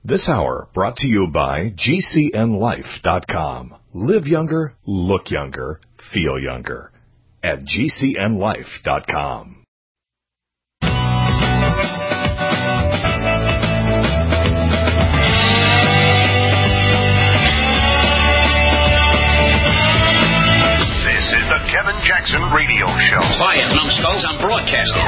This hour brought to you by GCNLife.com. Live younger, look younger, feel younger. At GCNLife.com. This is the Kevin Jackson Radio Show. Quiet, numbskulls, I'm broadcasting.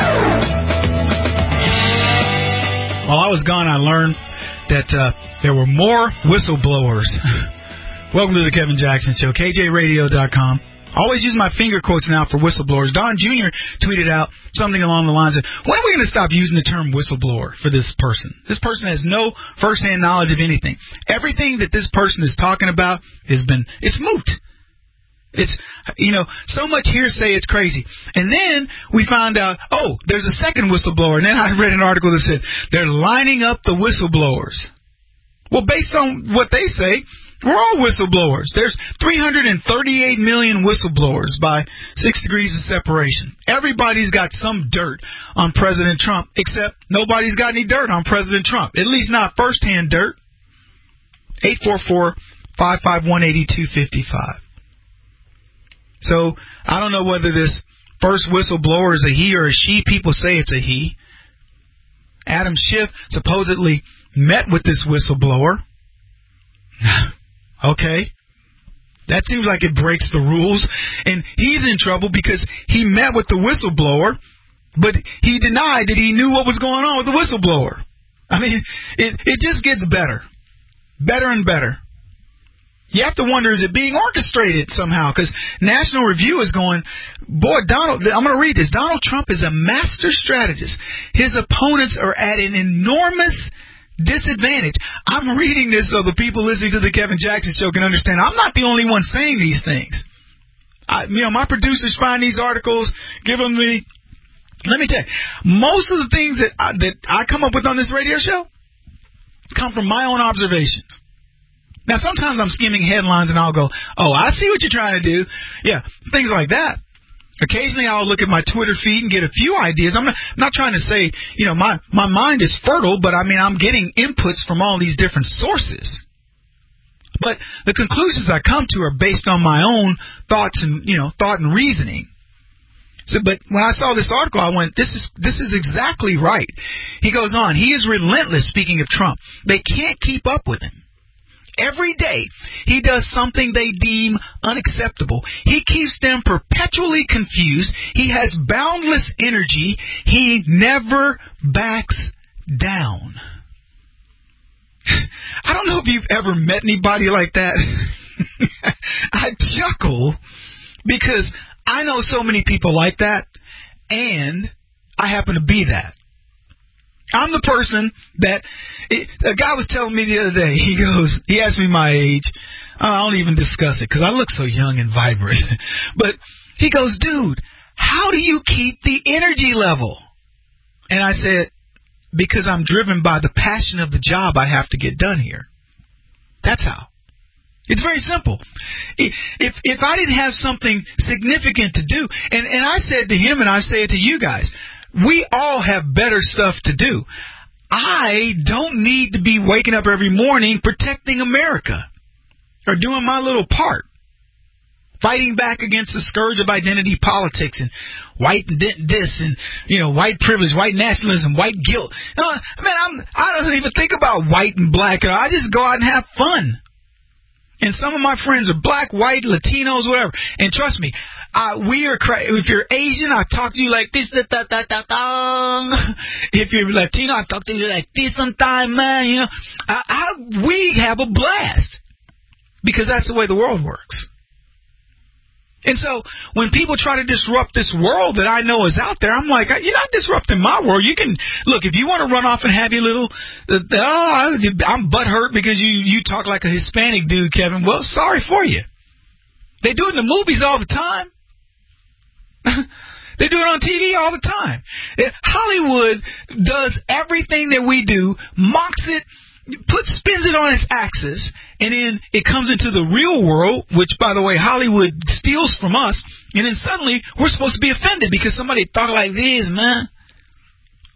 While I was gone, I learned that there were more whistleblowers. Welcome to the Kevin Jackson Show, KJRadio.com. Always use my finger quotes now for whistleblowers. Don Jr. tweeted out something along the lines of, when are we going to stop using the term whistleblower for this person? This person has no firsthand knowledge of anything. Everything that this person is talking about it's moot. It's, so much hearsay, it's crazy. And then we found out, there's a second whistleblower. And then I read an article that said they're lining up the whistleblowers. Well, based on what they say, we're all whistleblowers. There's 338 million whistleblowers by 6 degrees of separation. Everybody's got some dirt on President Trump, except nobody's got any dirt on President Trump. At least not firsthand dirt. 844-551-8255. So, I don't know whether this first whistleblower is a he or a she. People say it's a he. Adam Schiff supposedly met with this whistleblower. Okay. That seems like it breaks the rules. And he's in trouble because he met with the whistleblower, but he denied that he knew what was going on with the whistleblower. I mean, it just gets better. Better and better. You have to wonder, is it being orchestrated somehow? Because National Review is going, I'm going to read this. Donald Trump is a master strategist. His opponents are at an enormous disadvantage. I'm reading this so the people listening to the Kevin Jackson Show can understand. I'm not the only one saying these things. My producers find these articles, give them to me. Let me tell you, most of the things that I come up with on this radio show come from my own observations. Now, sometimes I'm skimming headlines and I'll go, I see what you're trying to do. Yeah, things like that. Occasionally I'll look at my Twitter feed and get a few ideas. I'm not trying to say, my mind is fertile, but I'm getting inputs from all these different sources. But the conclusions I come to are based on my own thoughts and, thought and reasoning. So, but when I saw this article, I went, this is exactly right. He goes on, he is relentless, speaking of Trump. They can't keep up with him. Every day, he does something they deem unacceptable. He keeps them perpetually confused. He has boundless energy. He never backs down. I don't know if you've ever met anybody like that. I chuckle because I know so many people like that, and I happen to be that. I'm the person that a guy was telling me the other day. He asked me my age. I don't even discuss it because I look so young and vibrant. But he goes, dude, how do you keep the energy level? And I said, because I'm driven by the passion of the job I have to get done here. That's how. It's very simple. If I didn't have something significant to do, and I said to him, and I say it to you guys, we all have better stuff to do. I don't need to be waking up every morning protecting America or doing my little part, fighting back against the scourge of identity politics and white this and, white privilege, white nationalism, white guilt. I don't even think about white and black. I just go out and have fun. And some of my friends are black, white, Latinos, whatever. And trust me, if you're Asian, I talk to you like this. If you're Latino, I talk to you like this sometime, man. We have a blast because that's the way the world works. And so when people try to disrupt this world that I know is out there, I'm like, you're not disrupting my world. You can, look, if you want to run off and have your little, I'm butthurt because you talk like a Hispanic dude, Kevin. Well, sorry for you. They do it in the movies all the time. They do it on TV all the time. Hollywood does everything that we do, mocks it, spins it on its axis, and then it comes into the real world, which, by the way, Hollywood steals from us, and then suddenly we're supposed to be offended because somebody thought like this, man.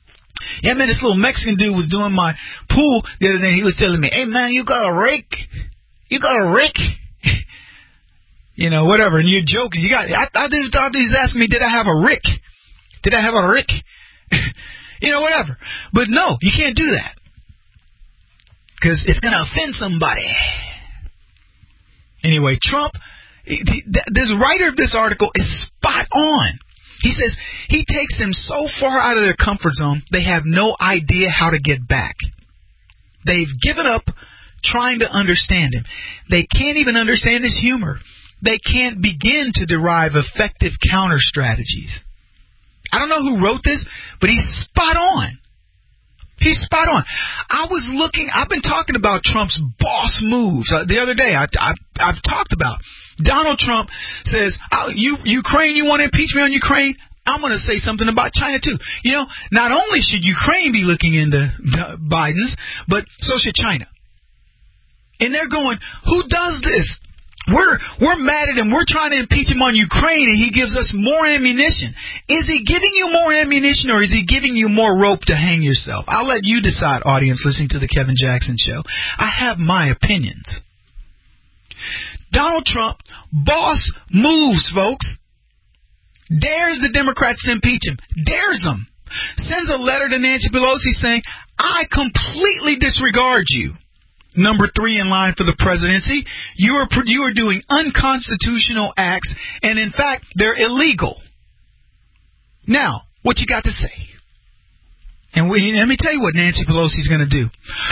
Yeah, man, this little Mexican dude was doing my pool the other day. He was telling me, hey, man, you got a rake? You got a rake? You know, whatever. And you're joking. I thought he was asking me, did I have a rick? Did I have a rick? You know, whatever. But no, you can't do that. Because it's going to offend somebody. Anyway, Trump, this writer of this article is spot on. He says he takes them so far out of their comfort zone, they have no idea how to get back. They've given up trying to understand him. They can't even understand his humor. They can't begin to derive effective counter strategies. I don't know who wrote this, but he's spot on. He's spot on. I've been talking about Trump's boss moves. The other day, I've talked about Donald Trump says, Ukraine, you want to impeach me on Ukraine? I'm going to say something about China, too. You know, not only should Ukraine be looking into Biden's, but so should China. And they're going, who does this? We're mad at him. We're trying to impeach him on Ukraine, and he gives us more ammunition. Is he giving you more ammunition, or is he giving you more rope to hang yourself? I'll let you decide, audience listening to the Kevin Jackson Show. I have my opinions. Donald Trump, boss moves, folks. Dares the Democrats to impeach him. Dares them. Sends a letter to Nancy Pelosi saying, I completely disregard you. Number 3 in line for the presidency, you are doing unconstitutional acts, and in fact, they're illegal. Now, what you got to say? And let me tell you what Nancy Pelosi's going to do.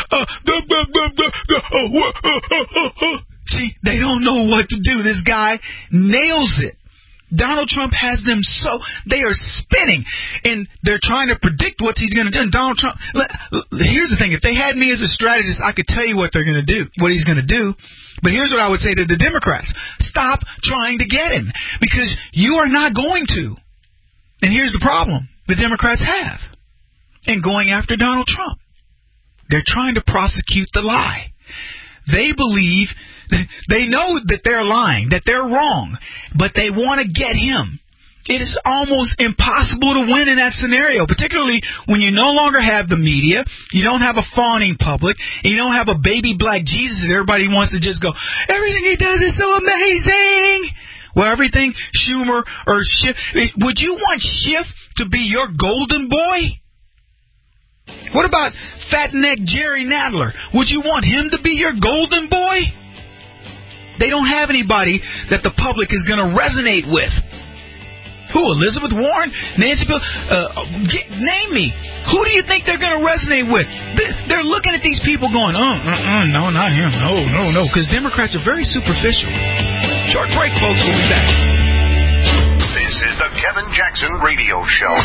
See, they don't know what to do. This guy nails it. Donald Trump has them they are spinning, and they're trying to predict what he's going to do. And Donald Trump, here's the thing, if they had me as a strategist, I could tell you what they're going to do, what he's going to do. But here's what I would say to the Democrats. Stop trying to get him, because you are not going to. And here's the problem the Democrats have in going after Donald Trump. They're trying to prosecute the lie. They believe, they know that they're lying, that they're wrong, but they want to get him. It is almost impossible to win in that scenario, particularly when you no longer have the media, you don't have a fawning public, and you don't have a baby black Jesus that everybody wants to just go, everything he does is so amazing. Well, everything Schumer or Schiff, would you want Schiff to be your golden boy? What about fat-neck Jerry Nadler? Would you want him to be your golden boy? They don't have anybody that the public is going to resonate with. Who? Elizabeth Warren? Nancy Pelosi? Name me. Who do you think they're going to resonate with? They're looking at these people going, no, not him. No. Because Democrats are very superficial. Short break, folks. We'll be back. This is the Kevin Jackson Radio Show.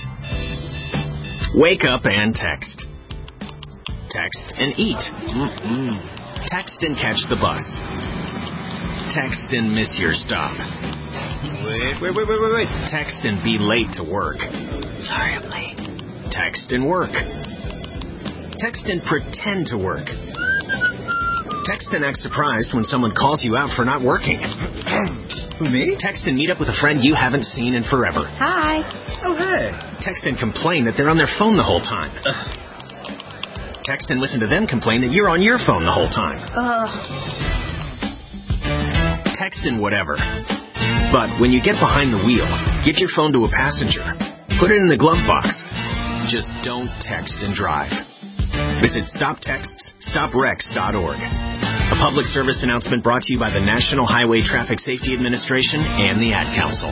Wake up and text. Text and eat. Text and catch the bus. Text and miss your stop. Wait. Text and be late to work. Sorry, I'm late. Text and work. Text and pretend to work. Text and act surprised when someone calls you out for not working. Who, me? Text and meet up with a friend you haven't seen in forever. Hi. Oh, hey. Text and complain that they're on their phone the whole time. Text and listen to them complain that you're on your phone the whole time. Text and whatever. But when you get behind the wheel, give your phone to a passenger. Put it in the glove box. Just don't text and drive. Visit StopTextsStopWrecks.org. A public service announcement brought to you by the National Highway Traffic Safety Administration and the Ad Council.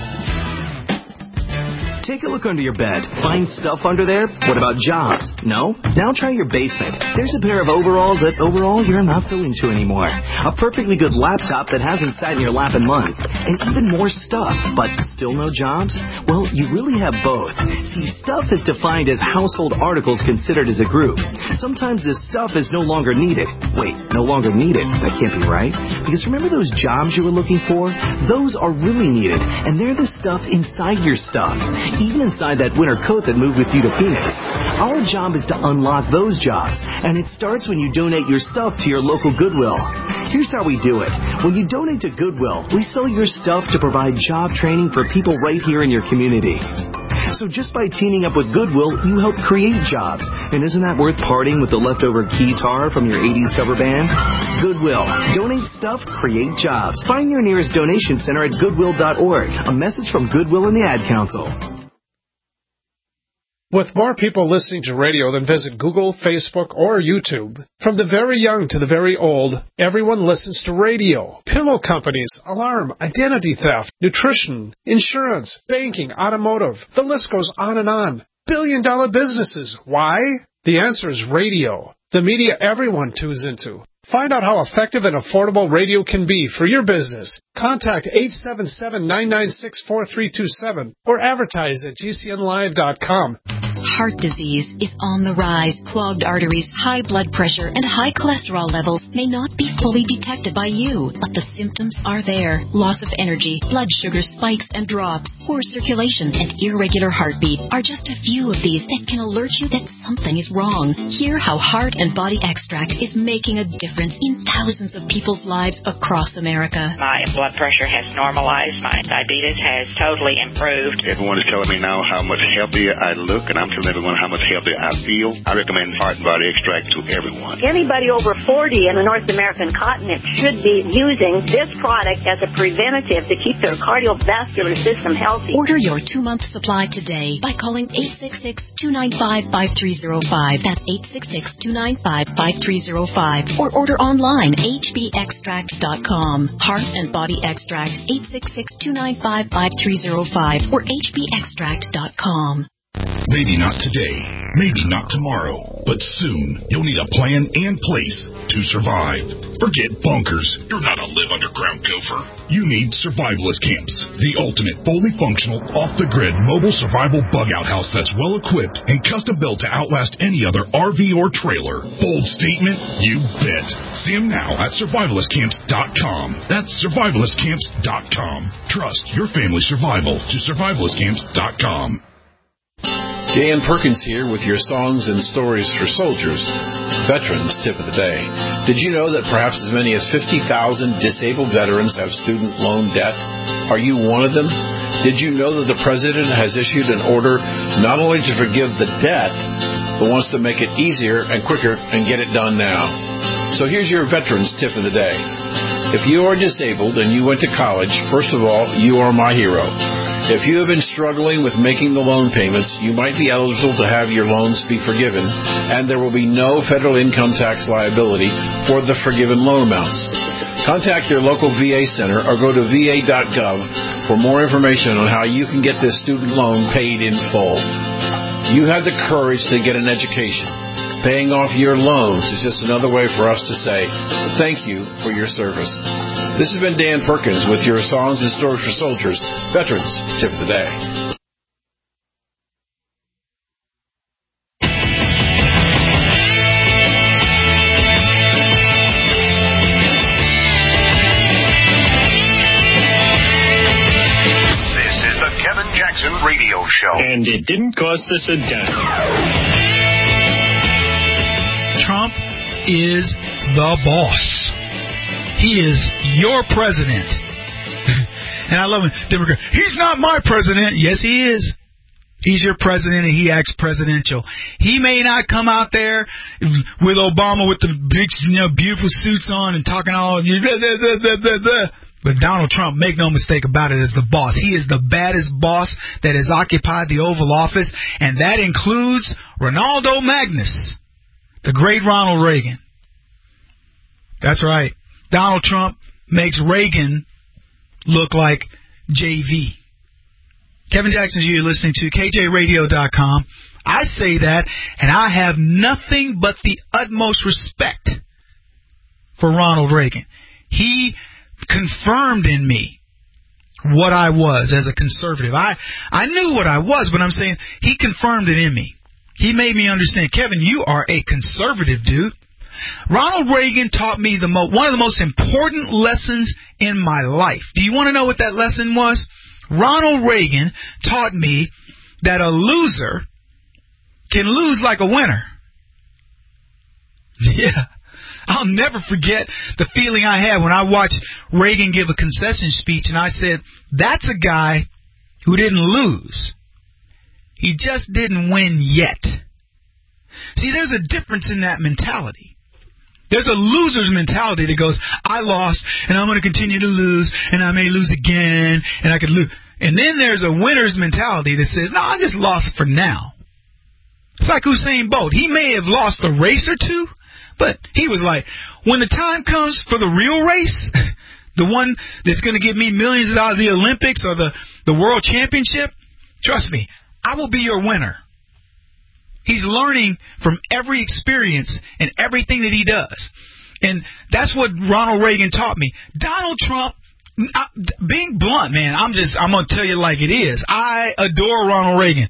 Take a look under your bed. Find stuff under there? What about jobs? No? Now try your basement. There's a pair of overalls that overall you're not so into anymore. A perfectly good laptop that hasn't sat in your lap in months. And even more stuff, but still no jobs? Well, you really have both. See, stuff is defined as household articles considered as a group. Sometimes this stuff is no longer needed. Wait, no longer needed? That can't be right. Because remember those jobs you were looking for? Those are really needed. And they're the stuff inside your stuff. Even inside that winter coat that moved with you to Phoenix. Our job is to unlock those jobs, and it starts when you donate your stuff to your local Goodwill. Here's how we do it. When you donate to Goodwill, we sell your stuff to provide job training for people right here in your community. So just by teaming up with Goodwill, you help create jobs. And isn't that worth parting with the leftover guitar from your 80s cover band? Goodwill. Donate stuff, create jobs. Find your nearest donation center at goodwill.org. A message from Goodwill and the Ad Council. With more people listening to radio than visit Google, Facebook, or YouTube, from the very young to the very old, everyone listens to radio. Pillow companies, alarm, identity theft, nutrition, insurance, banking, automotive. The list goes on and on. Billion-dollar businesses. Why? The answer is radio. The media everyone tunes into. Find out how effective and affordable radio can be for your business. Contact 877-996-4327 or advertise at GCNlive.com. Heart disease is on the rise. Clogged arteries, high blood pressure, and high cholesterol levels may not be fully detected by you, but the symptoms are there. Loss of energy, blood sugar spikes and drops, poor circulation, and irregular heartbeat are just a few of these that can alert you that something is wrong. Hear how Heart and Body Extract is making a difference in thousands of people's lives across America. My blood pressure has normalized. My diabetes has totally improved. Everyone is telling me now how much healthier I look, and I'm telling everyone how much healthier I feel. I recommend Heart and Body Extract to everyone. Anybody over 40 in the North American continent should be using this product as a preventative to keep their cardiovascular system healthy. Order your 2-month supply today by calling 866-295-5305. That's 866-295-5305. Or order online, hbextract.com. Heart and Body Extract, 866-295-5305 or hbextract.com. Maybe not today, maybe not tomorrow, but soon you'll need a plan and place to survive. Forget bunkers. You're not a live underground gopher. You need survivalist camps, the ultimate fully functional, off-the-grid mobile survival bug-out house that's well-equipped and custom-built to outlast any other RV or trailer. Bold statement? You bet. See them now at survivalistcamps.com. That's survivalistcamps.com. Trust your family's survival to survivalistcamps.com. Dan Perkins here with your songs and stories for soldiers. Veterans Tip of the Day. Did you know that perhaps as many as 50,000 disabled veterans have student loan debt? Are you one of them? Did you know that the President has issued an order not only to forgive the debt, but wants to make it easier and quicker and get it done now? So here's your Veterans Tip of the Day. If you are disabled and you went to college, first of all, you are my hero. If you have been struggling with making the loan payments, you might be eligible to have your loans be forgiven, and there will be no federal income tax liability for the forgiven loan amounts. Contact your local VA center or go to va.gov for more information on how you can get this student loan paid in full. You have the courage to get an education. Paying off your loans is just another way for us to say thank you for your service. This has been Dan Perkins with your Songs and Stories for Soldiers, Veterans Tip of the Day. This is the Kevin Jackson Radio Show. And it didn't cost us a dime. Trump is the boss. He is your president. And I love him. Democrat. He's not my president. Yes, he is. He's your president, and he acts presidential. He may not come out there with Obama with the big, beautiful suits on and talking all, but Donald Trump, make no mistake about it, is the boss. He is the baddest boss that has occupied the Oval Office, and that includes Ronaldo Magnus. The great Ronald Reagan. That's right. Donald Trump makes Reagan look like JV. Kevin Jackson, you're listening to KJRadio.com. I say that, and I have nothing but the utmost respect for Ronald Reagan. He confirmed in me what I was as a conservative. I knew what I was, but I'm saying he confirmed it in me. He made me understand, Kevin, you are a conservative dude. Ronald Reagan taught me one of the most important lessons in my life. Do you want to know what that lesson was? Ronald Reagan taught me that a loser can lose like a winner. Yeah. I'll never forget the feeling I had when I watched Reagan give a concession speech, and I said, that's a guy who didn't lose. He just didn't win yet. See, there's a difference in that mentality. There's a loser's mentality that goes, I lost, and I'm going to continue to lose, and I may lose again, and I could lose. And then there's a winner's mentality that says, no, I just lost for now. It's like Usain Bolt. He may have lost a race or two, but he was like, when the time comes for the real race, the one that's going to give me millions of dollars, the Olympics or the World Championship, trust me, I will be your winner. He's learning from every experience and everything that he does. And that's what Ronald Reagan taught me. Donald Trump, being blunt, man, I'm going to tell you like it is. I adore Ronald Reagan.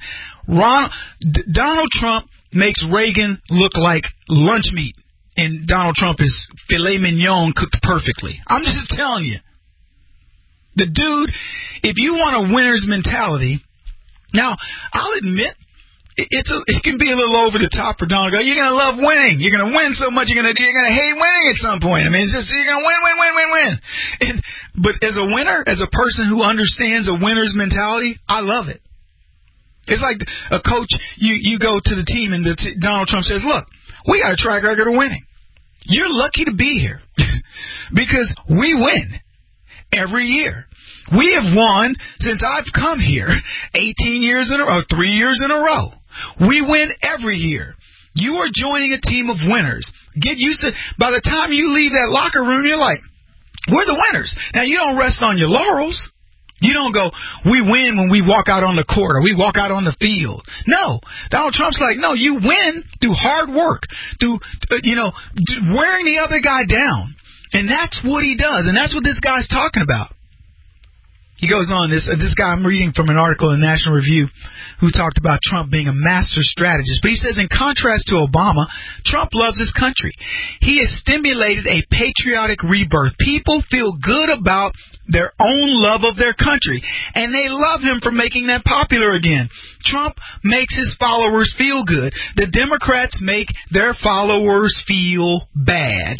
Donald Trump makes Reagan look like lunch meat, and Donald Trump is filet mignon cooked perfectly. I'm just telling you. The dude, if you want a winner's mentality, now, I'll admit, it can be a little over the top for Donald. You're going to love winning. You're going to win so much, you're going to hate winning at some point. I mean, it's just, you're going to win. But as a winner, as a person who understands a winner's mentality, I love it. It's like a coach, you go to the team and Donald Trump says, look, we got a track record of winning. You're lucky to be here because we win every year. We have won since I've come here 18 years in a row, 3 years in a row. We win every year. You are joining a team of winners. Get used to, by the time you leave that locker room, you're like, we're the winners. Now, you don't rest on your laurels. You don't go, we win when we walk out on the court or we walk out on the field. No. Donald Trump's like, no, you win through hard work, through, wearing the other guy down. And that's what he does. And that's what this guy's talking about. He goes on, this guy I'm reading from an article in National Review who talked about Trump being a master strategist. But he says, in contrast to Obama, Trump loves his country. He has stimulated a patriotic rebirth. People feel good about their own love of their country, and they love him for making that popular again. Trump makes his followers feel good. The Democrats make their followers feel bad.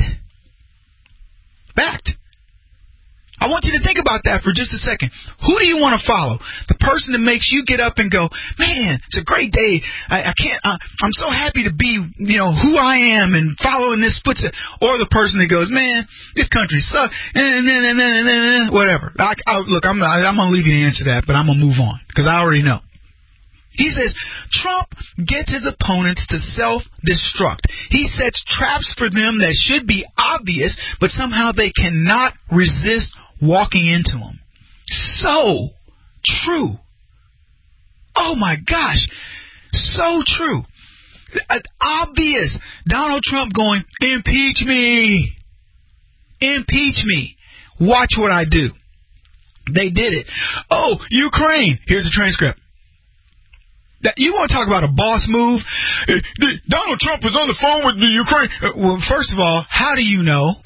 Fact. I want you to think about that for just a second. Who do you want to follow? The person that makes you get up and go, man, it's a great day. I'm so happy to be, who I am and following this footstep. Or the person that goes, man, this country sucks, and whatever. Look, I'm going to leave you to answer that, but I'm going to move on because I already know. He says Trump gets his opponents to self-destruct. He sets traps for them that should be obvious, but somehow they cannot resist walking into them. So true. Oh, my gosh. So true. Obvious. Donald Trump going, impeach me. Impeach me. Watch what I do. They did it. Oh, Ukraine. Here's a transcript. You want to talk about a boss move? Donald Trump was on the phone with the Ukraine. Well, first of all, how do you know?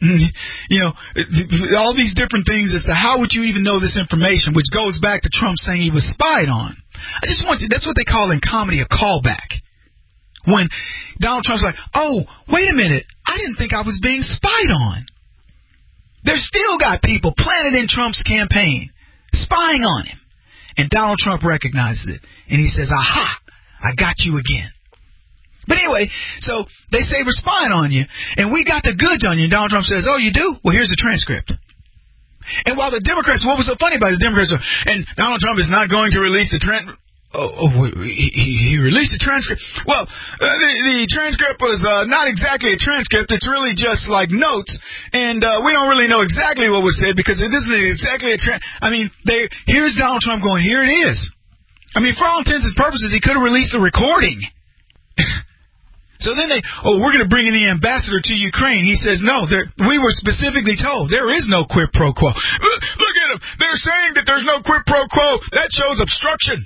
All these different things as to how would you even know this information, which goes back to Trump saying he was spied on. I just want you, that's what they call in comedy a callback. When Donald Trump's like, oh, wait a minute, I didn't think I was being spied on. They've still got people planted in Trump's campaign, spying on him. And Donald Trump recognizes it. And he says, aha, I got you again. But anyway, so they say we're spying on you, and we got the goods on you. And Donald Trump says, oh, you do? Well, here's the transcript. And while the Democrats, what was so funny about the Democrats, and Donald Trump is not going to release the transcript. He released a transcript. Well, the transcript was not exactly a transcript. It's really just like notes, and we don't really know exactly what was said because it isn't exactly a here's Donald Trump going, here it is. I mean, for all intents and purposes, he could have released a recording. So then we're going to bring in the ambassador to Ukraine. He says, no, we were specifically told there is no quid pro quo. Look at them. They're saying that there's no quid pro quo. That shows obstruction.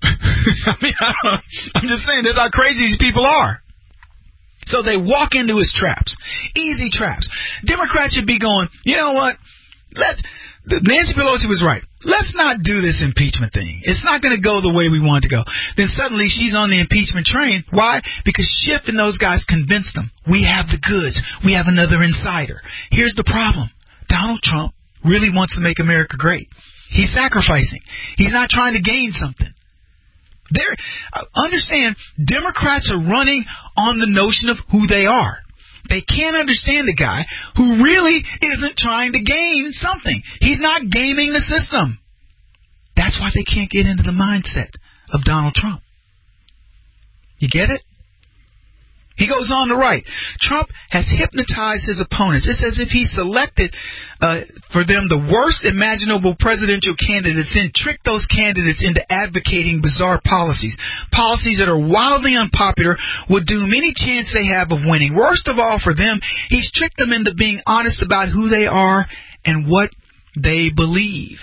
I'm just saying that's how crazy these people are. So they walk into his traps. Easy traps. Democrats should be going, you know what? Nancy Pelosi was right. Let's not do this impeachment thing. It's not going to go the way we want it to go. Then suddenly she's on the impeachment train. Why? Because Schiff and those guys convinced them. We have the goods. We have another insider. Here's the problem. Donald Trump really wants to make America great. He's sacrificing. He's not trying to gain something. Understand, Democrats are running on the notion of who they are. They can't understand a guy who really isn't trying to game something. He's not gaming the system. That's why they can't get into the mindset of Donald Trump. You get it? He goes on to write, Trump has hypnotized his opponents. It's as if he selected for them the worst imaginable presidential candidates and tricked those candidates into advocating bizarre policies. Policies that are wildly unpopular, would doom any chance they have of winning. Worst of all for them, he's tricked them into being honest about who they are and what they believe.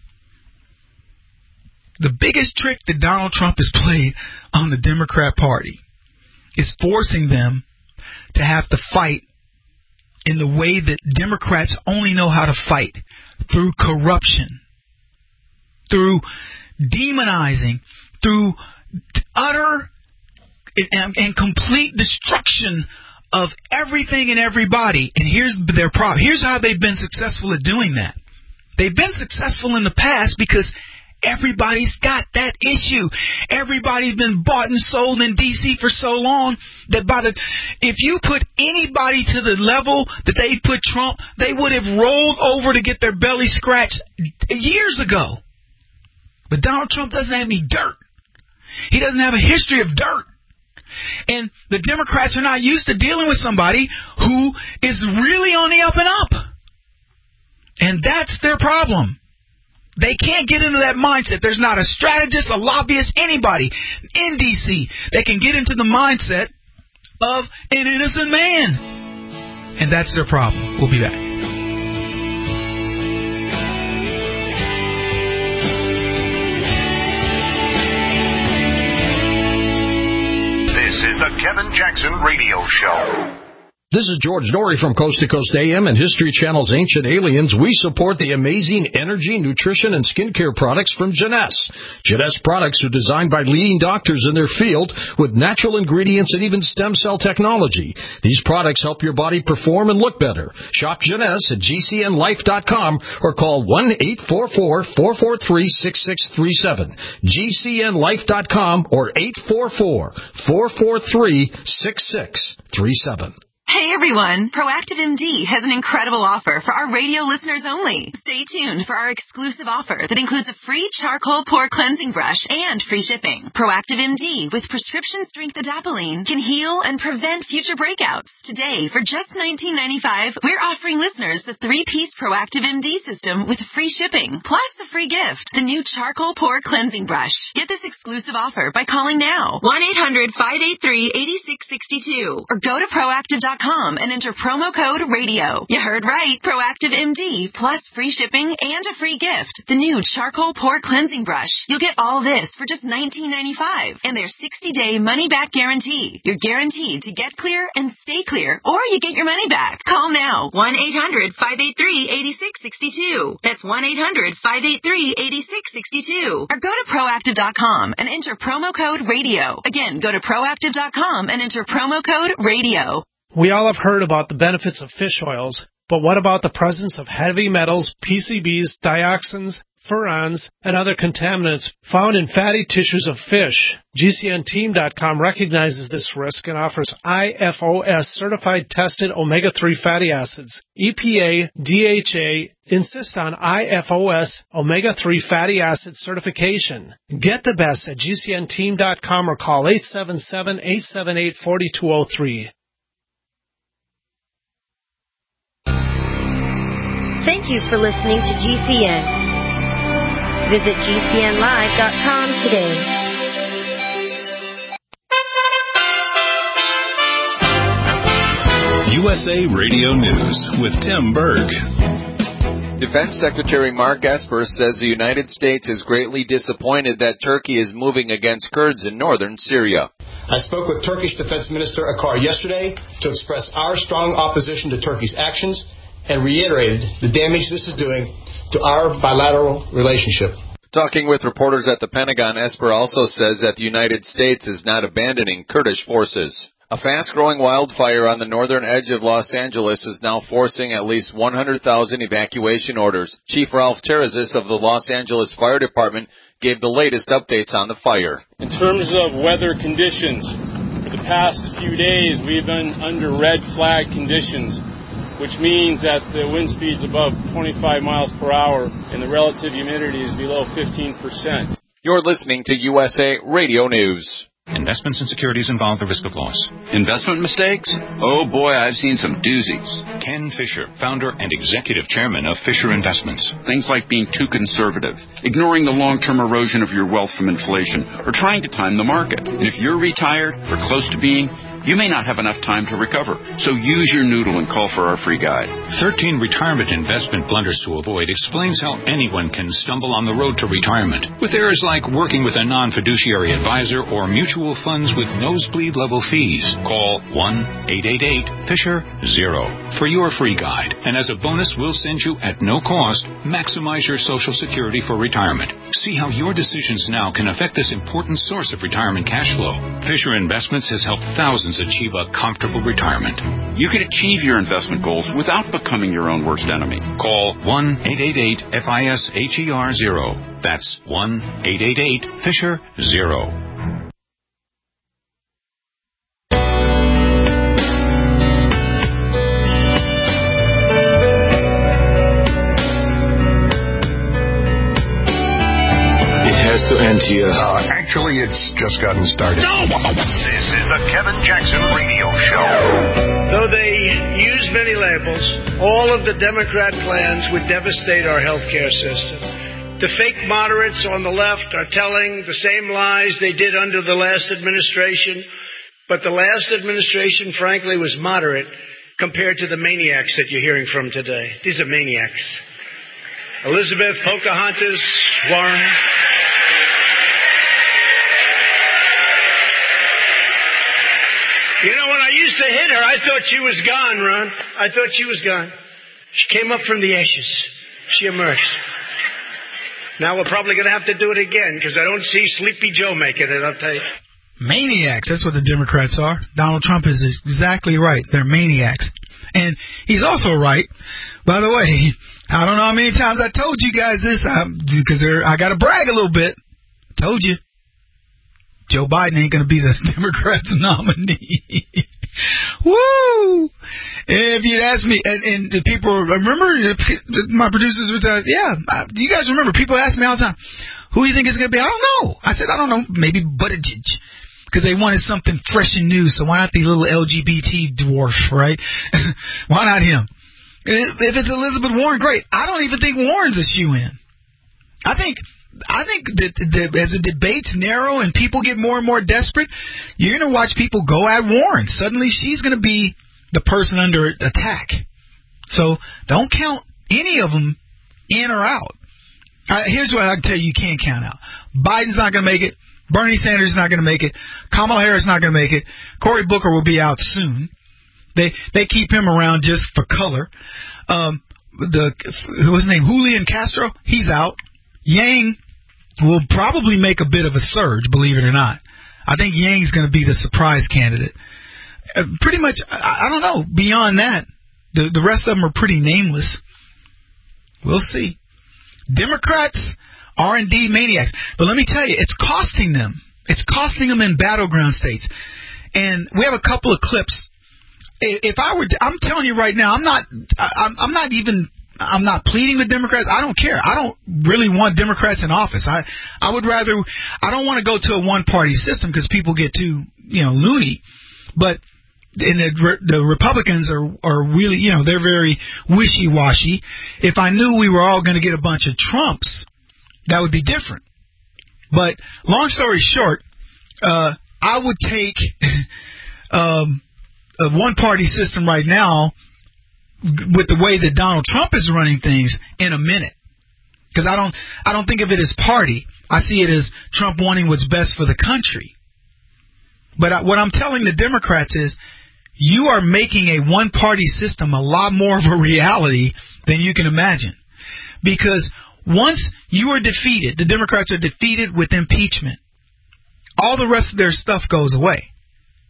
The biggest trick that Donald Trump has played on the Democrat Party is forcing them to have to fight in the way that Democrats only know how to fight, through corruption, through demonizing, through utter and complete destruction of everything and everybody. And here's their problem. Here's how they've been successful at doing that. They've been successful in the past because everybody's got that issue. Everybody's been bought and sold in D.C. for so long that if you put anybody to the level that they put Trump, they would have rolled over to get their belly scratched years ago. But Donald Trump doesn't have any dirt. He doesn't have a history of dirt. And the Democrats are not used to dealing with somebody who is really on the up and up. And that's their problem. They can't get into that mindset. There's not a strategist, a lobbyist, anybody in D.C. that can get into the mindset of an innocent man. And that's their problem. We'll be back. This is the Kevin Jackson Radio Show. This is George Norrie from Coast to Coast AM and History Channel's Ancient Aliens. We support the amazing energy, nutrition, and skincare products from Jeunesse. Jeunesse products are designed by leading doctors in their field with natural ingredients and even stem cell technology. These products help your body perform and look better. Shop Jeunesse at GCNlife.com or call 1-844-443-6637. GCNlife.com or 844-443-6637. Hey everyone, Proactive MD has an incredible offer for our radio listeners only. Stay tuned for our exclusive offer that includes a free charcoal pore cleansing brush and free shipping. Proactive MD with prescription strength adapalene can heal and prevent future breakouts. Today, for just $19.95, we're offering listeners the 3-piece Proactive MD system with free shipping, plus the free gift, the new charcoal pore cleansing brush. Get this exclusive offer by calling now, 1-800-583-8662, or go to Proactive.com and enter promo code RADIO. You heard right. Proactive MD plus free shipping and a free gift. The new charcoal pore cleansing brush. You'll get all this for just $19.95 and their 60-day money-back guarantee. You're guaranteed to get clear and stay clear, or you get your money back. Call now. 1-800-583-8662. That's 1-800-583-8662. Or go to Proactive.com and enter promo code RADIO. Again, go to Proactive.com and enter promo code RADIO. We all have heard about the benefits of fish oils, but what about the presence of heavy metals, PCBs, dioxins, furans, and other contaminants found in fatty tissues of fish? GCNteam.com recognizes this risk and offers IFOS certified tested omega-3 fatty acids. EPA, DHA insist on IFOS omega-3 fatty acid certification. Get the best at GCNteam.com or call 877-878-4203. Thank you for listening to GCN. Visit GCNlive.com today. USA Radio News with Tim Berg. Defense Secretary Mark Esper says the United States is greatly disappointed that Turkey is moving against Kurds in northern Syria. I spoke with Turkish Defense Minister Akar yesterday to express our strong opposition to Turkey's actions and reiterated the damage this is doing to our bilateral relationship. Talking with reporters at the Pentagon, Esper also says that the United States is not abandoning Kurdish forces. A fast-growing wildfire on the northern edge of Los Angeles is now forcing at least 100,000 evacuation orders. Chief Ralph Terrazas of the Los Angeles Fire Department gave the latest updates on the fire. In terms of weather conditions, for the past few days we've been under red flag conditions, which means that the wind speed is above 25 miles per hour and the relative humidity is below 15%. You're listening to USA Radio News. Investments and securities involve the risk of loss. Investment mistakes? Oh boy, I've seen some doozies. Ken Fisher, founder and executive chairman of Fisher Investments. Things like being too conservative, ignoring the long-term erosion of your wealth from inflation, or trying to time the market. And if you're retired or close to being, you may not have enough time to recover. So use your noodle and call for our free guide. 13 retirement investment blunders to avoid explains how anyone can stumble on the road to retirement, with errors like working with a non-fiduciary advisor or mutual funds with nosebleed-level fees. Call 1-888-FISHER-0 for your free guide. And as a bonus, we'll send you at no cost, Maximize Your Social Security for Retirement. See how your decisions now can affect this important source of retirement cash flow. Fisher Investments has helped thousands achieve a comfortable retirement. You can achieve your investment goals without becoming your own worst enemy. Call 1-888-FISHER-0. That's 1-888-FISHER-0. To end here. Actually, it's just gotten started. No! This is the Kevin Jackson Radio Show. Though they use many labels, all of the Democrat plans would devastate our healthcare system. The fake moderates on the left are telling the same lies they did under the last administration, but the last administration, frankly, was moderate compared to the maniacs that you're hearing from today. These are maniacs. Elizabeth, Pocahontas, Warren. You know, when I used to hit her, I thought she was gone, Ron. I thought she was gone. She came up from the ashes. She emerged. Now we're probably going to have to do it again because I don't see Sleepy Joe making it, I'll tell you. Maniacs, that's what the Democrats are. Donald Trump is exactly right. They're maniacs. And he's also right. By the way, I don't know how many times I told you guys this because I got to brag a little bit. Told you. Joe Biden ain't going to be the Democrats' nominee. Woo! If you'd asked me, and the people, remember, my producers would tell, you guys remember, people ask me all the time, who do you think is going to be? I don't know. I said, I don't know, maybe Buttigieg. Because they wanted something fresh and new, so why not the little LGBT dwarf, right? Why not him? If it's Elizabeth Warren, great. I don't even think Warren's a shoo-in. I think that as the debates narrow and people get more and more desperate, you're going to watch people go at Warren. Suddenly she's going to be the person under attack. So don't count any of them in or out. Here's what I can tell you can't count out. Biden's not going to make it. Bernie Sanders is not going to make it. Kamala Harris is not going to make it. Cory Booker will be out soon. They keep him around just for color. What's his name? Julian Castro, he's out. Yang will probably make a bit of a surge, believe it or not. I think Yang's going to be the surprise candidate. Pretty much, I don't know. Beyond that, the rest of them are pretty nameless. We'll see. Democrats, R&D maniacs. But let me tell you, it's costing them. It's costing them in battleground states. And we have a couple of clips. If I were, I'm telling you right now, I'm not pleading with Democrats. I don't care. I don't really want Democrats in office. I would rather, I don't want to go to a one-party system because people get too, loony. But the Republicans are really, they're very wishy-washy. If I knew we were all going to get a bunch of Trumps, that would be different. But long story short, I would take a one-party system right now with the way that Donald Trump is running things in a minute. Because I don't think of it as party. I see it as Trump wanting what's best for the country. But what I'm telling the Democrats is you are making a one-party system a lot more of a reality than you can imagine. Because once you are defeated, the Democrats are defeated with impeachment, all the rest of their stuff goes away.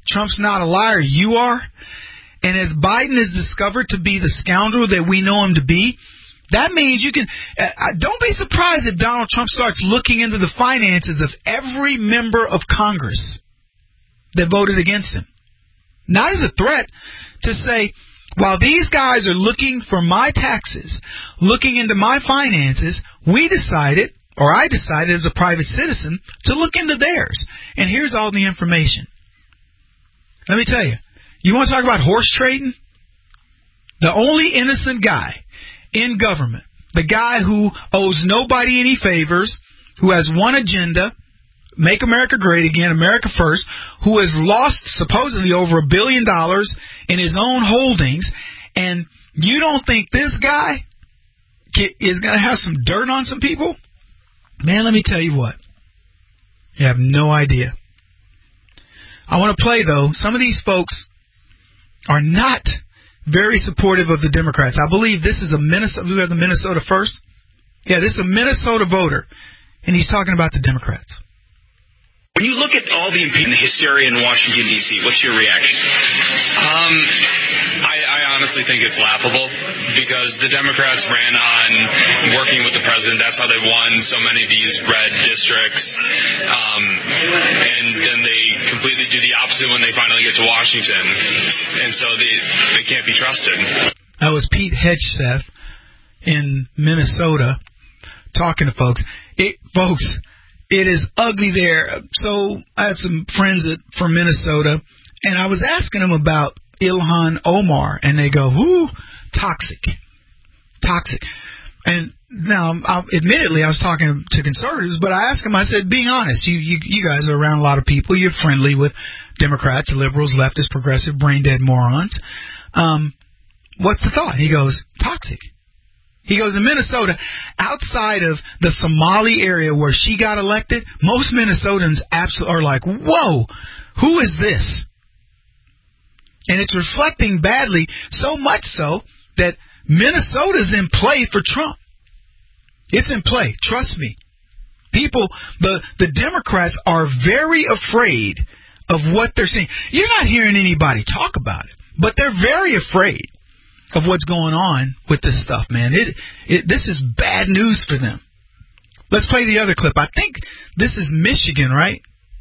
Trump's not a liar. You are. And as Biden is discovered to be the scoundrel that we know him to be, that means you can... don't be surprised if Donald Trump starts looking into the finances of every member of Congress that voted against him. Not as a threat, to say, while these guys are looking for my taxes, looking into my finances, we decided, or I decided as a private citizen, to look into theirs. And here's all the information. Let me tell you, you want to talk about horse trading? The only innocent guy in government, the guy who owes nobody any favors, who has one agenda, make America great again, America first, who has lost supposedly over $1 billion in his own holdings, and you don't think this guy is going to have some dirt on some people? Man, let me tell you what. You have no idea. I want to play, though. Some of these folks are not very supportive of the Democrats. I believe this is a Minnesota. We have the Minnesota first. Yeah, this is a Minnesota voter, and he's talking about the Democrats. When you look at all the hysteria in Washington, D.C., what's your reaction? I honestly think it's laughable because the Democrats ran on working with the president. That's how they won so many of these red districts. And then they completely do the opposite when they finally get to Washington. And so they can't be trusted. That was Pete Hegseth in Minnesota talking to folks. It is ugly there. So I had some friends from Minnesota, and I was asking them about Ilhan Omar, and they go, "Whoo, toxic. And now, admittedly, I was talking to conservatives, but I asked them, I said, being honest, you guys are around a lot of people. You're friendly with Democrats, liberals, leftists, progressive, brain-dead morons. What's the thought? He goes, toxic. He goes, in Minnesota, outside of the Somali area where she got elected, most Minnesotans are like, whoa, who is this? And it's reflecting badly, so much so that Minnesota's in play for Trump. It's in play. Trust me. People, the Democrats are very afraid of what they're seeing. You're not hearing anybody talk about it, but they're very afraid of what's going on with this stuff, man. This is bad news for them. Let's play the other clip. I think this is Michigan, right?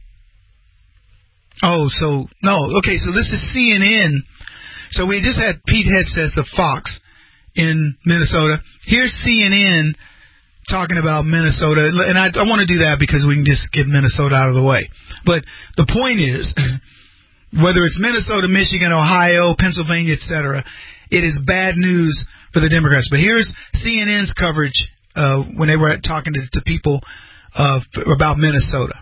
Oh, so, no. Okay, so this is CNN. So we just had Pete Hegseth of Fox in Minnesota. Here's CNN talking about Minnesota. And I want to do that because we can just get Minnesota out of the way. But the point is, whether it's Minnesota, Michigan, Ohio, Pennsylvania, etc., it is bad news for the Democrats. But here's CNN's coverage when they were talking to people about Minnesota.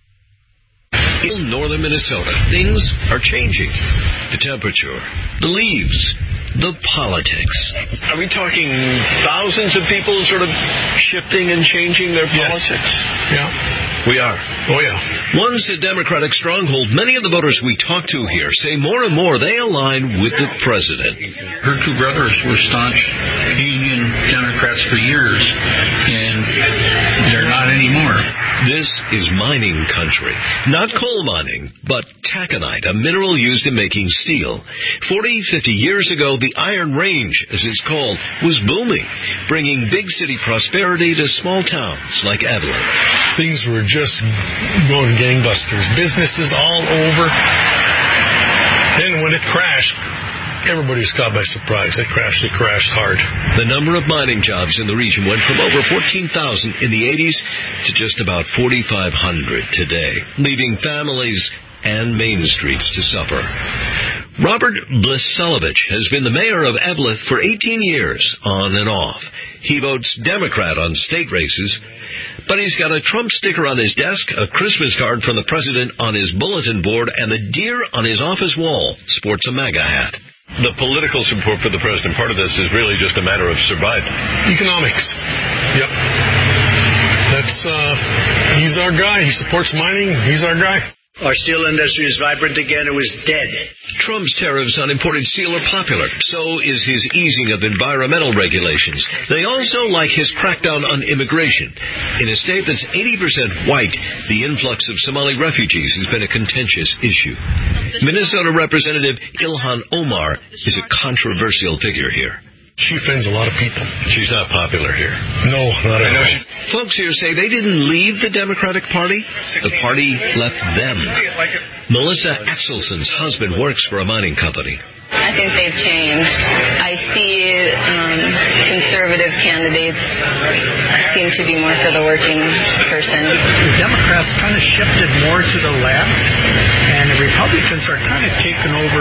In northern Minnesota, things are changing. The temperature, the leaves, the politics. Are we talking thousands of people sort of shifting and changing their politics? Yeah. We are. Oh, yeah. Once a Democratic stronghold, many of the voters we talk to here say more and more they align with the president. Her two brothers were staunch Union Democrats for years, and they're not anymore. This is mining country. Not coal mining, but taconite, a mineral used in making steel. 40, 50 years ago, the Iron Range, as it's called, was booming, bringing big city prosperity to small towns like Evelyn. Things were just going gangbusters. Businesses all over. Then when it crashed, everybody was caught by surprise. It crashed hard. The number of mining jobs in the region went from over 14,000 in the 80s to just about 4,500 today, leaving families and main streets to suffer. Robert Blisevich has been the mayor of Evelyn for 18 years, on and off. He votes Democrat on state races, but he's got a Trump sticker on his desk, a Christmas card from the president on his bulletin board, and the deer on his office wall sports a MAGA hat. The political support for the president, part of this is really just a matter of survival. Economics. Yep. That's, he's our guy. He supports mining. He's our guy. Our steel industry is vibrant again. It was dead. Trump's tariffs on imported steel are popular. So is his easing of environmental regulations. They also like his crackdown on immigration. In a state that's 80% white, the influx of Somali refugees has been a contentious issue. Minnesota Representative Ilhan Omar is a controversial figure here. She offends a lot of people. She's not popular here. No, not at all. Folks here say they didn't leave the Democratic Party. The party left them. Melissa Axelson's husband works for a mining company. I think they've changed. I see conservative candidates seem to be more for the working person. The Democrats kind of shifted more to the left, and the Republicans are kind of taking over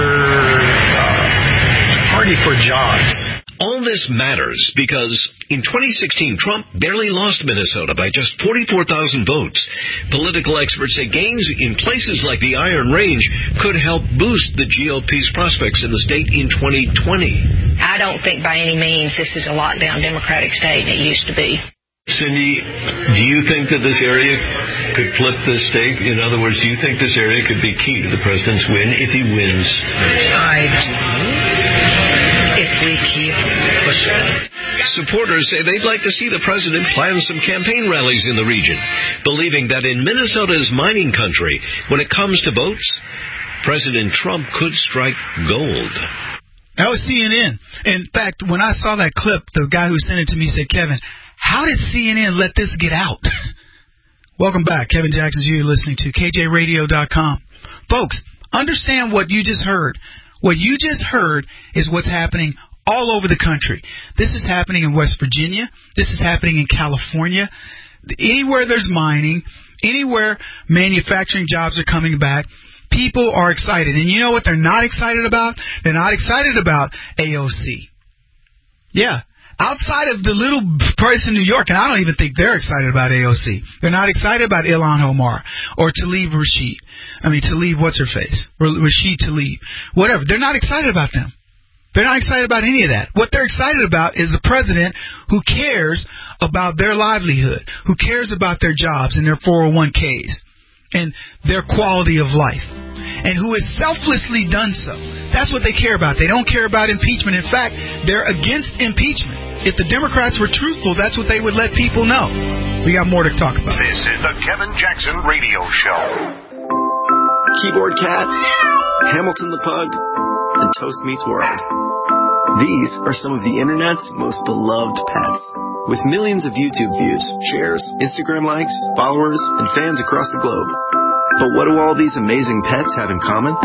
the party for jobs. All this matters because in 2016, Trump barely lost Minnesota by just 44,000 votes. Political experts say gains in places like the Iron Range could help boost the GOP's prospects in the state in 2020. I don't think by any means this is a lockdown Democratic state it used to be. Cindy, do you think that this area could flip this state? In other words, do you think this area could be key to the president's win if he wins? I do. If we keep pushing. Supporters say they'd like to see the president plan some campaign rallies in the region, believing that in Minnesota's mining country, when it comes to votes, President Trump could strike gold. That was CNN. In fact, when I saw that clip, the guy who sent it to me said, Kevin, how did CNN let this get out? Welcome back. Kevin Jackson, you're listening to KJRadio.com. Folks, understand what you just heard. What you just heard is what's happening all over the country. This is happening in West Virginia. This is happening in California. Anywhere there's mining, anywhere manufacturing jobs are coming back, people are excited. And you know what they're not excited about? They're not excited about AOC. Yeah. Outside of the little place in New York, and I don't even think they're excited about AOC. They're not excited about Ilhan Omar or Tlaib Rashid. Tlaib, what's her face? Rashid Tlaib. Whatever. They're not excited about them. They're not excited about any of that. What they're excited about is a president who cares about their livelihood, who cares about their jobs and their 401ks and their quality of life, and who has selflessly done so. That's what they care about. They don't care about impeachment. In fact, they're against impeachment. If the Democrats were truthful, that's what they would let people know. We got more to talk about. This is the Kevin Jackson Radio Show. Keyboard Cat, Hamilton the Pug, and Toast Meets World. These are some of the internet's most beloved pets. With millions of YouTube views, shares, Instagram likes, followers, and fans across the globe. But what do all these amazing pets have in common?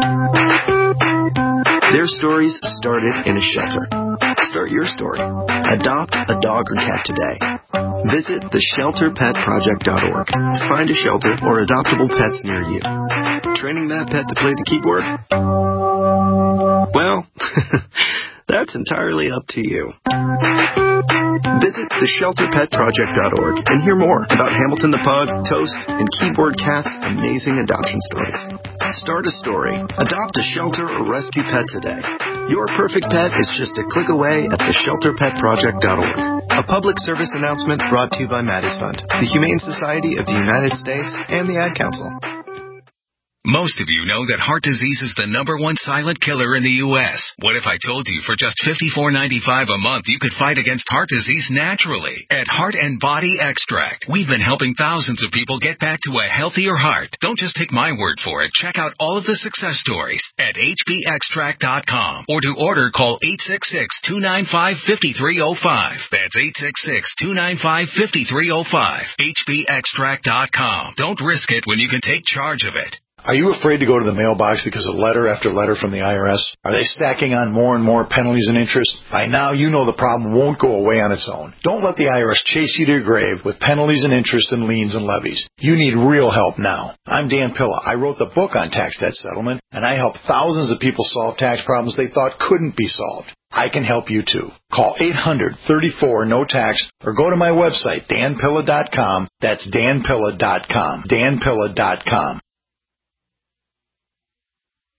Their stories started in a shelter. Start your story. Adopt a dog or cat today. Visit theshelterpetproject.org to find a shelter or adoptable pets near you. Training that pet to play the keyboard? Well, that's entirely up to you. Visit theshelterpetproject.org and hear more about Hamilton the Pug, Toast, and Keyboard Cat's amazing adoption stories. Start a story. Adopt a shelter or rescue pet today. Your perfect pet is just a click away at theshelterpetproject.org. A public service announcement brought to you by Maddie's Fund, the Humane Society of the United States, and the Ad Council. Most of you know that heart disease is the #1 silent killer in the U.S. What if I told you for just $54.95 a month you could fight against heart disease naturally? At Heart and Body Extract, we've been helping thousands of people get back to a healthier heart. Don't just take my word for it. Check out all of the success stories at hbextract.com. Or to order, call 866-295-5305. That's 866-295-5305. hbextract.com. Don't risk it when you can take charge of it. Are you afraid to go to the mailbox because of letter after letter from the IRS? Are they stacking on more and more penalties and interest? By now, you know the problem won't go away on its own. Don't let the IRS chase you to your grave with penalties and interest and liens and levies. You need real help now. I'm Dan Pilla. I wrote the book on tax debt settlement, and I help thousands of people solve tax problems they thought couldn't be solved. I can help you too. Call 800-34-NO-TAX or go to my website, danpilla.com. That's danpilla.com. danpilla.com.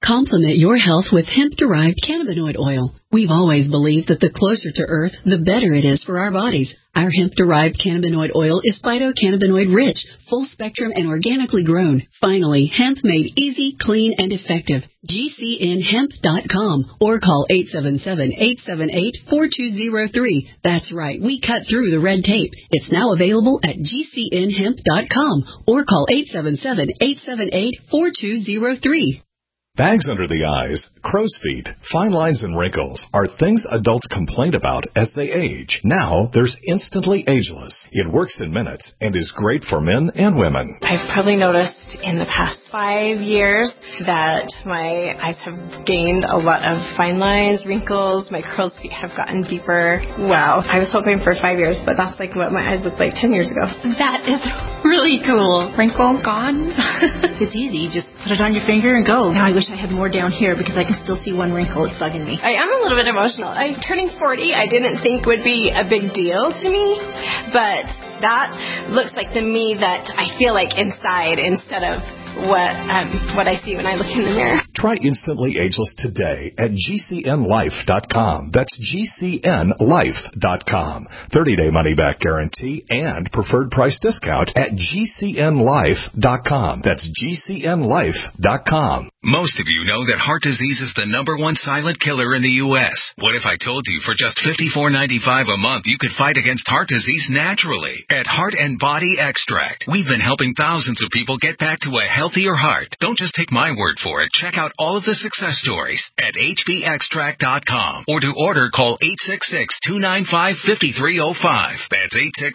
Complement your health with hemp-derived cannabinoid oil. We've always believed that the closer to Earth, the better it is for our bodies. Our hemp-derived cannabinoid oil is phytocannabinoid-rich, full-spectrum, and organically grown. Finally, hemp made easy, clean, and effective. GCNhemp.com or call 877-878-4203. That's right, we cut through the red tape. It's now available at GCNhemp.com or call 877-878-4203. Bags under the eyes, crow's feet, fine lines, and wrinkles are things adults complain about as they age. Now, there's Instantly Ageless. It works in minutes and is great for men and women. I've probably noticed in the past 5 years that my eyes have gained a lot of fine lines, wrinkles, my crow's feet have gotten deeper. Wow. I was hoping for 5 years, but that's like what my eyes looked like 10 years ago. That is really cool. Wrinkle gone. It's easy. Just put it on your finger and go. Now I wish I had more down here because I can still see one wrinkle. It's bugging me. I am a little bit emotional. Turning 40, I didn't think would be a big deal to me, but that looks like the me that I feel like inside instead of what I see when I look in the mirror. Try Instantly Ageless today at GCNlife.com. That's GCNlife.com. 30-day money-back guarantee and preferred price discount at GCNlife.com. That's GCNlife.com. Most of you know that heart disease is the #1 silent killer in the U.S. What if I told you for just $54.95 a month you could fight against heart disease naturally at Heart and Body Extract? We've been helping thousands of people get back to a healthier heart. Don't just take my word for it. Check out all of the success stories at hbextract.com or to order call 866-295-5305. That's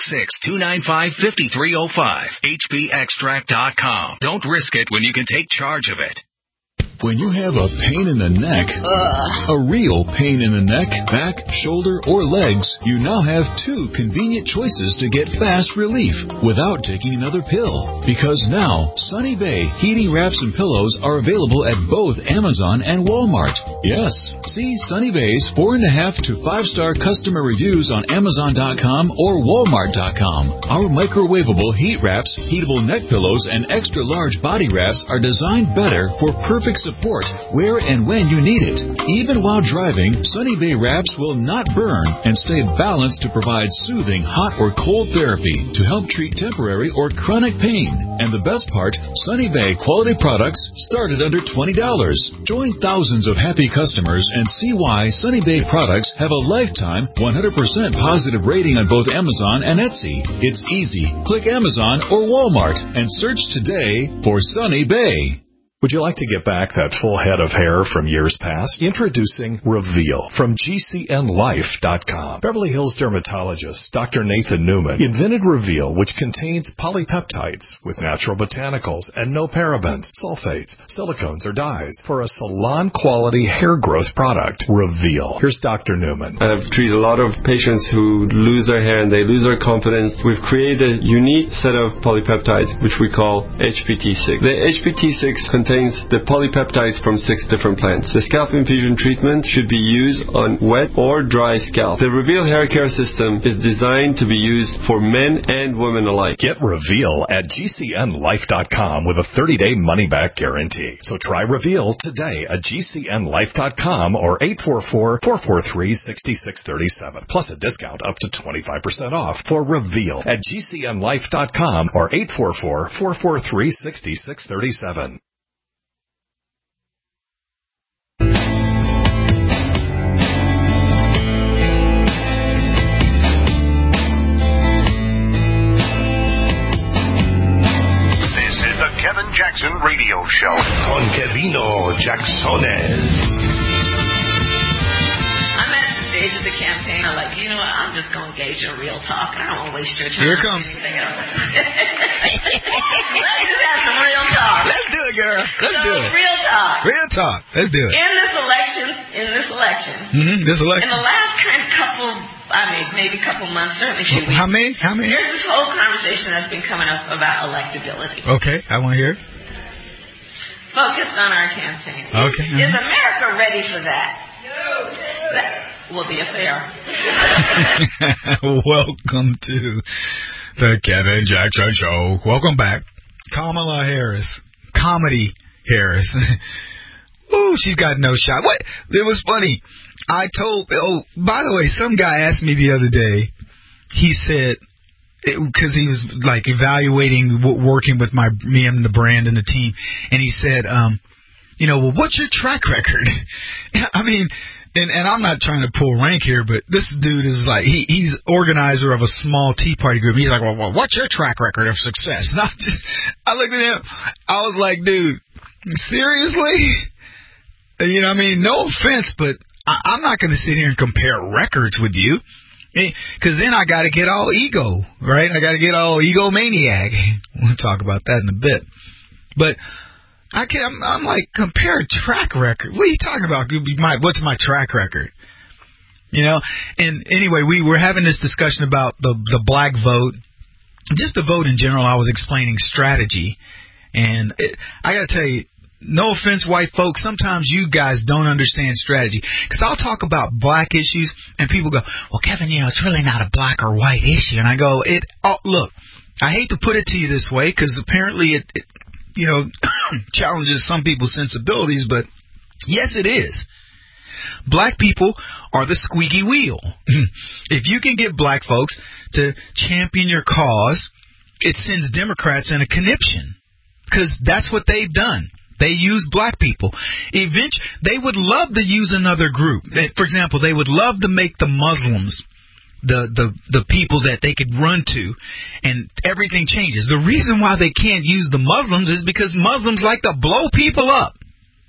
866-295-5305. hbextract.com. Don't risk it when you can take charge of it. When you have a pain in the neck, a real pain in the neck, back, shoulder, or legs, you now have 2 convenient choices to get fast relief without taking another pill. Because now, Sunny Bay heating wraps and pillows are available at both Amazon and Walmart. Yes, see Sunny Bay's 4.5 to 5-star customer reviews on Amazon.com or Walmart.com. Our microwavable heat wraps, heatable neck pillows, and extra large body wraps are designed better for perfect support where and when you need it. Even while driving, Sunny Bay wraps will not burn and stay balanced to provide soothing hot or cold therapy to help treat temporary or chronic pain. And the best part, Sunny Bay quality products start at under $20. Join thousands of happy customers and see why Sunny Bay products have a lifetime 100% positive rating on both Amazon and Etsy. It's easy. Click Amazon or Walmart and search today for Sunny Bay. Would you like to get back that full head of hair from years past? Introducing Reveal from GCNlife.com. Beverly Hills dermatologist Dr. Nathan Newman invented Reveal, which contains polypeptides with natural botanicals and no parabens, sulfates, silicones, or dyes for a salon-quality hair growth product. Reveal. Here's Dr. Newman. I've treated a lot of patients who lose their hair and they lose their confidence. We've created a unique set of polypeptides, which we call HPT6. The HPT6 contains the polypeptides from 6 different plants. The scalp infusion treatment should be used on wet or dry scalp. The Reveal hair care system is designed to be used for men and women alike. Get Reveal at GCNlife.com with a 30-day money-back guarantee. So try Reveal today at GCNlife.com or 844-443-6637. Plus a discount up to 25% off for Reveal at GCNlife.com or 844-443-6637. Kevin Jackson Radio Show. Con Kevino Jacksones. I'm at the stage of the campaign. I'm like, you know what? I'm just going to engage in real talk. I don't want to waste your time. Here it comes. Let's just have some real talk. Let's do it, girl. Let's do it. Real talk. Real talk. Let's do it. In this election. This election. In the last maybe couple months, certainly a few weeks. How many? There's this whole conversation that's been coming up about electability. Okay, I want to hear it. Focused on our campaign. Okay. Is America ready for that? No. That will be a fair. Welcome to the Kevin Jackson Show. Welcome back. Kamala Harris. Comedy Harris. Ooh, she's got no shot. What? It was funny. By the way, some guy asked me the other day, he said, because he was like evaluating working with me and the brand and the team, and he said, well, what's your track record? I mean, and I'm not trying to pull rank here, but this dude is like, he's organizer of a small Tea Party group. He's like, well, what's your track record of success? And I looked at him, I was like, dude, seriously? I mean, no offense, but I'm not going to sit here and compare records with you. Because then I got to get all ego, right? I got to get all egomaniac. We'll talk about that in a bit. But I'm like, compare track record. What are you talking about? What's my track record? And anyway, we were having this discussion about the black vote. Just the vote in general, I was explaining strategy. And I got to tell you, no offense, white folks, sometimes you guys don't understand strategy. Because I'll talk about black issues, and people go, well, Kevin, it's really not a black or white issue. And I go, look, I hate to put it to you this way, because apparently it challenges some people's sensibilities, but yes, it is. Black people are the squeaky wheel. If you can get black folks to champion your cause, it sends Democrats in a conniption, because that's what they've done. They use black people. Eventually, they would love to use another group. For example, they would love to make the Muslims the people that they could run to, and everything changes. The reason why they can't use the Muslims is because Muslims like to blow people up.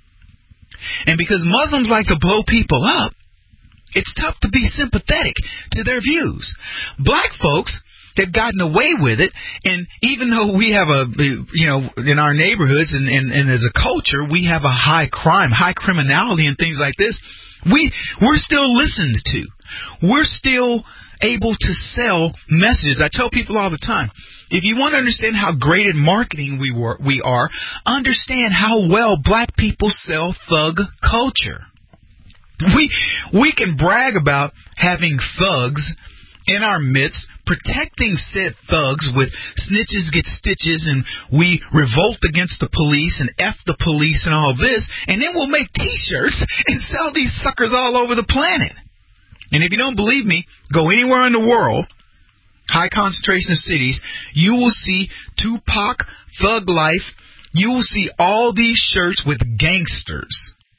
And because Muslims like to blow people up, it's tough to be sympathetic to their views. Black folks, they've gotten away with it, and even though we have in our neighborhoods and as a culture, we have a high crime, high criminality and things like this, we're still listened to. We're still able to sell messages. I tell people all the time, if you want to understand how great at marketing we are, understand how well black people sell thug culture. We can brag about having thugs in our midst, protecting said thugs with snitches get stitches, and we revolt against the police and F the police and all this, and then we'll make T-shirts and sell these suckers all over the planet. And if you don't believe me, go anywhere in the world, high concentration of cities, you will see Tupac, Thug Life, you will see all these shirts with gangsters.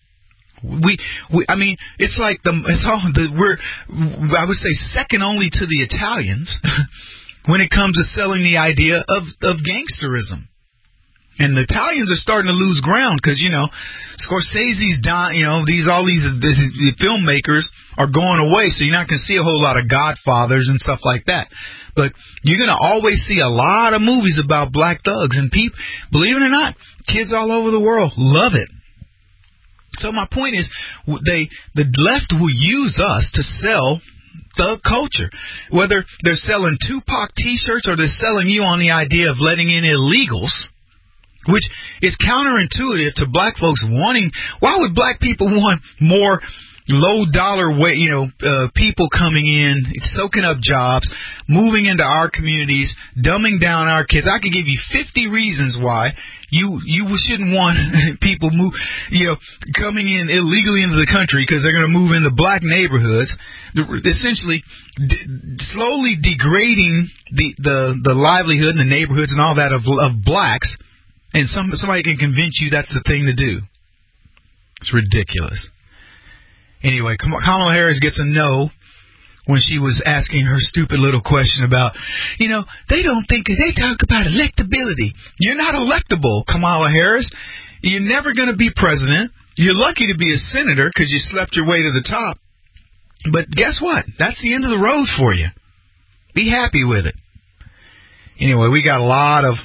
I mean, it's like we're, I would say, second only to the Italians when it comes to selling the idea of gangsterism. And the Italians are starting to lose ground because, Scorsese's dying, all these filmmakers are going away, so you're not going to see a whole lot of Godfathers and stuff like that. But you're going to always see a lot of movies about black thugs, and believe it or not, kids all over the world love it. So my point is, the left will use us to sell thug culture. Whether they're selling Tupac T-shirts or they're selling you on the idea of letting in illegals, which is counterintuitive to black folks wanting. Why would black people want more low-dollar people coming in, soaking up jobs, moving into our communities, dumbing down our kids? I could give you 50 reasons why you shouldn't want people coming in illegally into the country, because they're going to move into black neighborhoods, essentially slowly degrading the livelihood and the neighborhoods and all that of blacks. And somebody can convince you that's the thing to do. It's ridiculous. Anyway, Kamala Harris gets a no when she was asking her stupid little question about, they talk about electability. You're not electable, Kamala Harris. You're never going to be president. You're lucky to be a senator because you slept your way to the top. But guess what? That's the end of the road for you. Be happy with it. Anyway, we got a lot of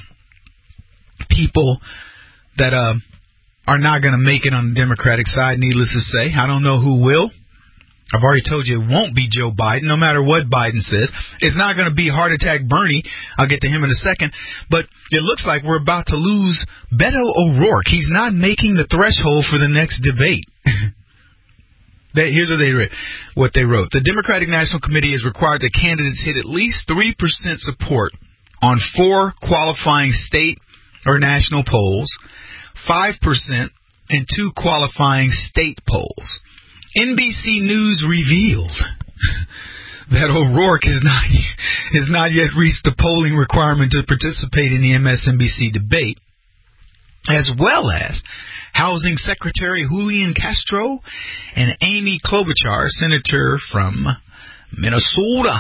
people that are not going to make it on the Democratic side, needless to say. I don't know who will. I've already told you it won't be Joe Biden, no matter what Biden says. It's not going to be heart attack Bernie. I'll get to him in a second. But it looks like we're about to lose Beto O'Rourke. He's not making the threshold for the next debate. Here's what they wrote. The Democratic National Committee has required that candidates hit at least 3% support on 4 qualifying state or national polls, 5% and 2 qualifying state polls. NBC News revealed that O'Rourke has not yet reached the polling requirement to participate in the MSNBC debate, as well as Housing Secretary Julian Castro and Amy Klobuchar, senator from Minnesota.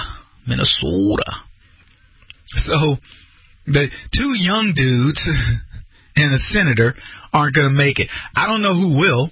So the 2 young dudes and a senator aren't going to make it. I don't know who will.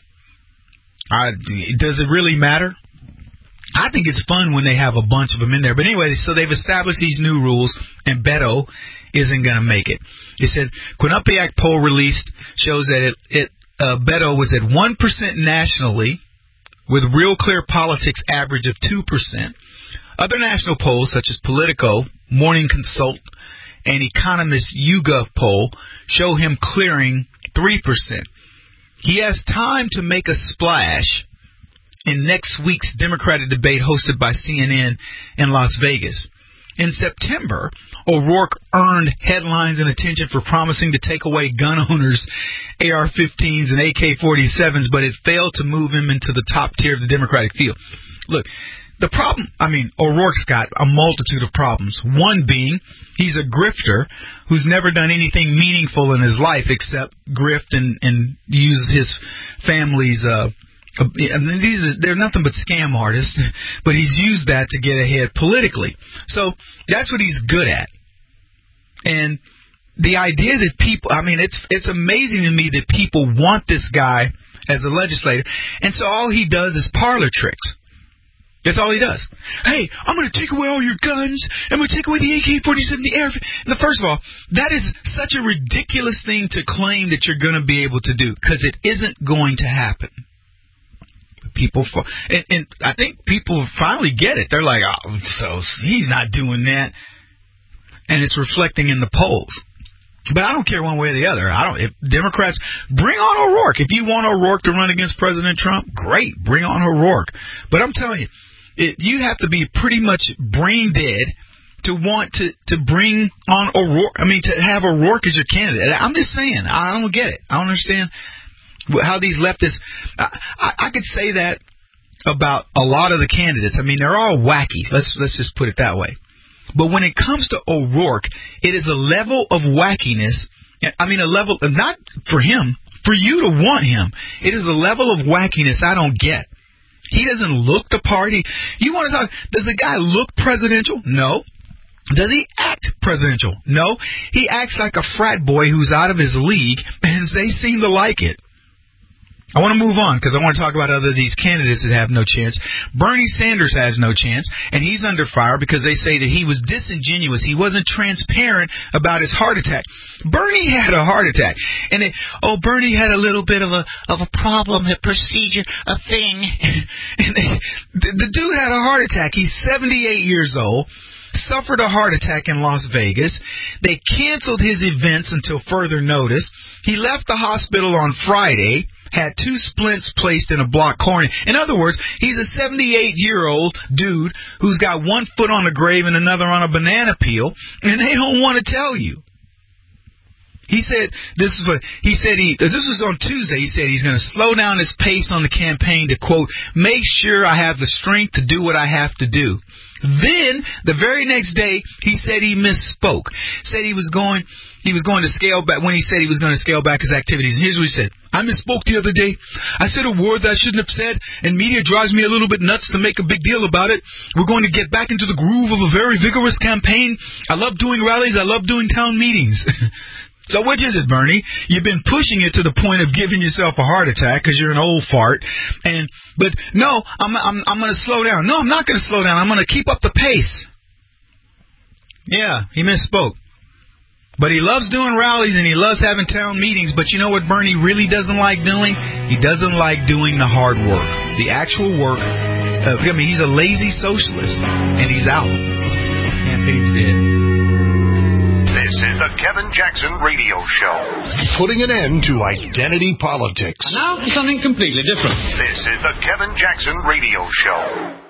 Does it really matter? I think it's fun when they have a bunch of them in there. But anyway, so they've established these new rules, and Beto isn't going to make it. It said, Quinnipiac poll released shows that Beto was at 1% nationally, with Real Clear Politics average of 2%. Other national polls, such as Politico, Morning Consult, and Economist YouGov poll, show him clearing 3%. He has time to make a splash in next week's Democratic debate hosted by CNN in Las Vegas. In September, O'Rourke earned headlines and attention for promising to take away gun owners' AR-15s and AK-47s, but it failed to move him into the top tier of the Democratic field. Look, the problem, O'Rourke's got a multitude of problems. One being, he's a grifter who's never done anything meaningful in his life except grift and use his family's they're nothing but scam artists, but he's used that to get ahead politically. So that's what he's good at. And the idea that people, it's amazing to me that people want this guy as a legislator. And so all he does is parlor tricks. That's all he does. Hey, I'm going to take away all your guns. I'm going to take away the AK-47, the AR. First of all, that is such a ridiculous thing to claim that you're going to be able to do, because it isn't going to happen. People, and I think people finally get it. They're like, oh, so he's not doing that, and it's reflecting in the polls. But I don't care one way or the other. If Democrats, bring on O'Rourke. If you want O'Rourke to run against President Trump, great, bring on O'Rourke. But I'm telling you, you have to be pretty much brain dead to want to bring on O'Rourke. To have O'Rourke as your candidate. I'm just saying, I don't get it. I don't understand how these leftists, I could say that about a lot of the candidates. They're all wacky. Let's just put it that way. But when it comes to O'Rourke, it is a level of wackiness. A level, not for him, for you to want him. It is a level of wackiness I don't get. He doesn't look the part. You want to talk, does the guy look presidential? No. Does he act presidential? No. He acts like a frat boy who's out of his league, and they seem to like it. I want to move on because I want to talk about these candidates that have no chance. Bernie Sanders has no chance, and he's under fire because they say that he was disingenuous. He wasn't transparent about his heart attack. Bernie had a heart attack, and Bernie had a little bit of a problem, a procedure, a thing. And the dude had a heart attack. He's 78 years old. Suffered a heart attack in Las Vegas. They canceled his events until further notice. He left the hospital on Friday, had 2 splints placed in a blocked cornea. In other words, he's a 78-year-old dude who's got one foot on the grave and another on a banana peel, and they don't want to tell you. He said this was on Tuesday. He said he's going to slow down his pace on the campaign to, quote, make sure I have the strength to do what I have to do. Then, the very next day, he said he misspoke. Said he was going to scale back when he said he was going to scale back his activities. And here's what he said. I misspoke the other day. I said a word that I shouldn't have said, and media drives me a little bit nuts to make a big deal about it. We're going to get back into the groove of a very vigorous campaign. I love doing rallies. I love doing town meetings. So which is it, Bernie? You've been pushing it to the point of giving yourself a heart attack because you're an old fart. But no, I'm going to slow down. No, I'm not going to slow down. I'm going to keep up the pace. Yeah, he misspoke. But he loves doing rallies and he loves having town meetings. But you know what Bernie really doesn't like doing? He doesn't like doing the hard work, the actual work. He's a lazy socialist, and he's out. Campaign's dead. This is the Kevin Jackson Radio Show. Putting an end to identity politics. And now for something completely different. This is the Kevin Jackson Radio Show.